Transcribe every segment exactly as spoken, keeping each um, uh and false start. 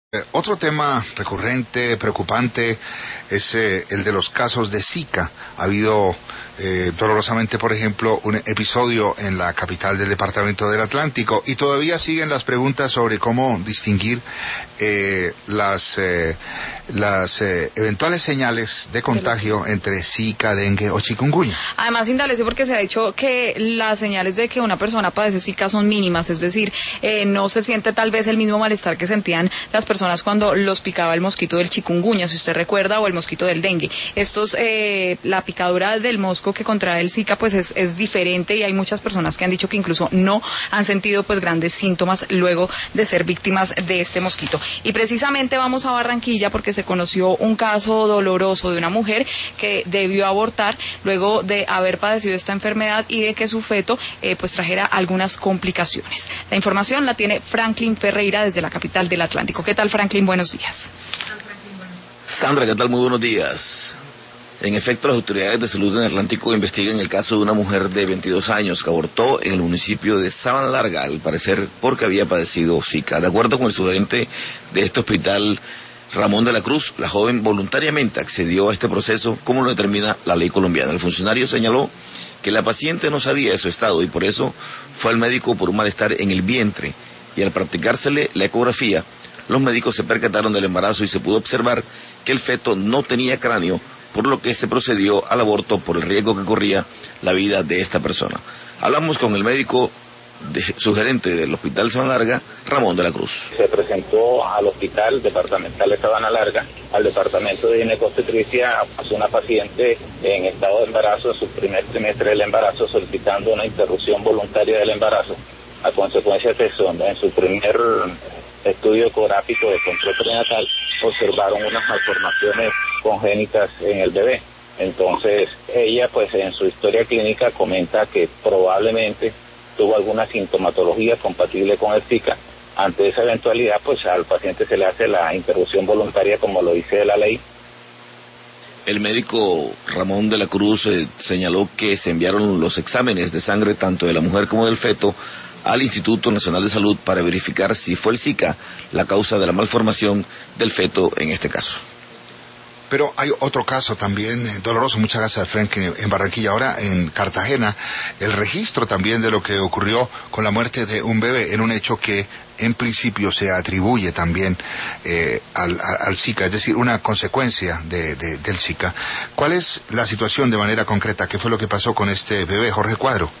Eh, otro tema recurrente, preocupante, es eh, el de los casos de Zika. Ha habido eh, dolorosamente, por ejemplo, un episodio en la capital del departamento del Atlántico, y todavía siguen las preguntas sobre cómo distinguir eh, las eh, las eh, eventuales señales de contagio entre Zika, dengue o chikungunya. Además, Indalecio, porque se ha dicho que las señales de que una persona padece Zika son mínimas, es decir, eh, no se siente tal vez el mismo malestar que sentían las personas cuando los picaba el mosquito del chikungunya, si usted recuerda, o el mosquito del dengue. Estos, eh, la picadura del mosco que contrae el Zika, pues es, es diferente, y hay muchas personas que han dicho que incluso no han sentido pues grandes síntomas luego de ser víctimas de este mosquito. Y precisamente vamos a Barranquilla porque se conoció un caso doloroso de una mujer que debió abortar luego de haber padecido esta enfermedad y de que su feto eh, pues trajera algunas complicaciones. La información la tiene Franklin Ferreira desde la capital del Atlántico. ¿Qué tal, Franklin? Buenos días. Sandra, ¿qué tal? Muy buenos días. En efecto, las autoridades de salud en el Atlántico investigan el caso de una mujer de veintidós años que abortó en el municipio de Sabana Larga, al parecer porque había padecido Zika. De acuerdo con el subgerente de este hospital, Ramón de la Cruz, la joven voluntariamente accedió a este proceso, como lo determina la ley colombiana. El funcionario señaló que la paciente no sabía de su estado y por eso fue al médico por un malestar en el vientre, y al practicársele la ecografía, los médicos se percataron del embarazo y se pudo observar que el feto no tenía cráneo, por lo que se procedió al aborto por el riesgo que corría la vida de esta persona. Hablamos con el médico de, sugerente del Hospital Sabana Larga, Ramón de la Cruz. Se presentó al Hospital Departamental de Sabana Larga, al Departamento de Ginecobstetricia, a una paciente en estado de embarazo, en su primer trimestre del embarazo, solicitando una interrupción voluntaria del embarazo. A consecuencia de eso, en su primer estudio ecográfico de control prenatal, observaron unas malformaciones congénitas en el bebé. Entonces, ella, pues, en su historia clínica comenta que probablemente tuvo alguna sintomatología compatible con el Zika. Ante esa eventualidad, pues, al paciente se le hace la interrupción voluntaria, como lo dice la ley. El médico Ramón de la Cruz eh, señaló que se enviaron los exámenes de sangre tanto de la mujer como del feto al Instituto Nacional de Salud para verificar si fue el Zika la causa de la malformación del feto en este caso. Pero hay otro caso también eh, doloroso, muchas gracias, Franklin, en Barranquilla. Ahora en Cartagena, el registro también de lo que ocurrió con la muerte de un bebé en un hecho que en principio se atribuye también eh, al, al Zika, es decir, una consecuencia de, de, del Zika. ¿Cuál es la situación de manera concreta? ¿Qué fue lo que pasó con este bebé, Jorge Cuadro?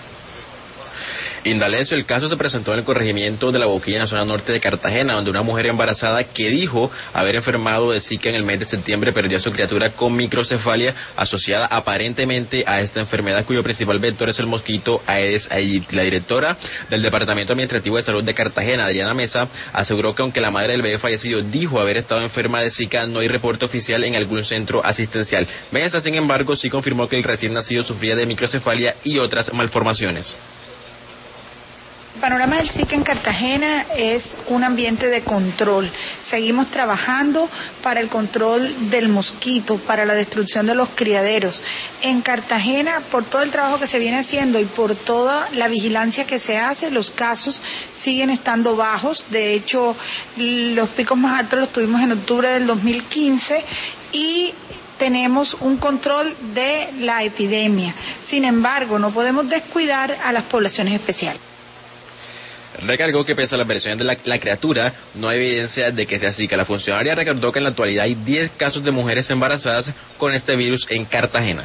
Indalecio, el caso se presentó en el corregimiento de La Boquilla, en la zona norte de Cartagena, donde una mujer embarazada que dijo haber enfermado de Zika en el mes de septiembre perdió a su criatura con microcefalia asociada aparentemente a esta enfermedad, cuyo principal vector es el mosquito Aedes aegypti. La directora del Departamento Administrativo de Salud de Cartagena, Adriana Mesa, aseguró que aunque la madre del bebé fallecido dijo haber estado enferma de Zika, no hay reporte oficial en algún centro asistencial. Mesa, sin embargo, sí confirmó que el recién nacido sufría de microcefalia y otras malformaciones. El panorama del Zika en Cartagena es un ambiente de control. Seguimos trabajando para el control del mosquito, para la destrucción de los criaderos. En Cartagena, por todo el trabajo que se viene haciendo y por toda la vigilancia que se hace, los casos siguen estando bajos. De hecho, los picos más altos los tuvimos en octubre del dos mil quince y tenemos un control de la epidemia. Sin embargo, no podemos descuidar a las poblaciones especiales. Recargó que pese a las versiones de la, la criatura, no hay evidencia de que sea Zika. La funcionaria recordó que en la actualidad hay diez casos de mujeres embarazadas con este virus en Cartagena.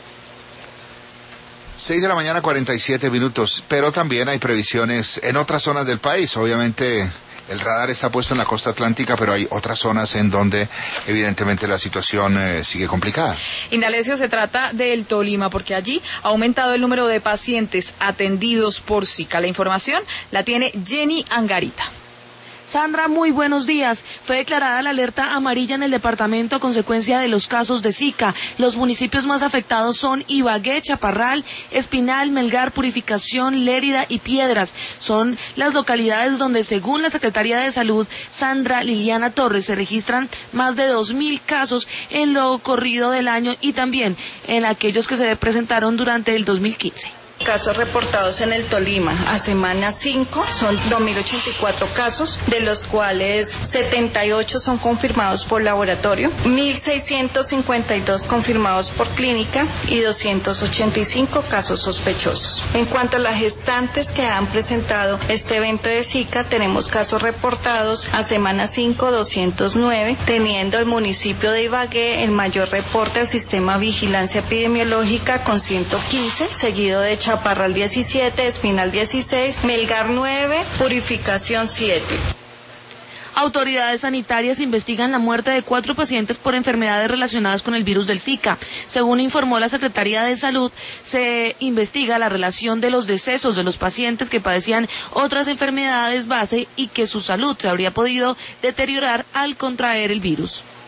seis de la mañana, cuarenta y siete minutos, pero también hay previsiones en otras zonas del país. Obviamente el radar está puesto en la costa atlántica, pero hay otras zonas en donde evidentemente la situación eh, sigue complicada. Indalecio, se trata del Tolima, porque allí ha aumentado el número de pacientes atendidos por Zika. La información la tiene Jenny Angarita. Sandra, muy buenos días. Fue declarada la alerta amarilla en el departamento a consecuencia de los casos de Zika. Los municipios más afectados son Ibagué, Chaparral, Espinal, Melgar, Purificación, Lérida y Piedras. Son las localidades donde, según la Secretaría de Salud, Sandra Liliana Torres, se registran más de dos mil casos en lo corrido del año y también en aquellos que se presentaron durante el dos mil quince. Casos reportados en el Tolima a semana cinco son dos mil ochenta y cuatro casos, de los cuales setenta y ocho son confirmados por laboratorio, mil seiscientos cincuenta y dos confirmados por clínica y doscientos ochenta y cinco casos sospechosos. En cuanto a las gestantes que han presentado este evento de Zika, tenemos casos reportados a semana cinco doscientos nueve, teniendo el municipio de Ibagué el mayor reporte al sistema de vigilancia epidemiológica con ciento quince, seguido de Chaparral diecisiete, Espinal dieciséis, Melgar nueve, Purificación siete. Autoridades sanitarias investigan la muerte de cuatro pacientes por enfermedades relacionadas con el virus del Zika. Según informó la Secretaría de Salud, se investiga la relación de los decesos de los pacientes que padecían otras enfermedades base y que su salud se habría podido deteriorar al contraer el virus.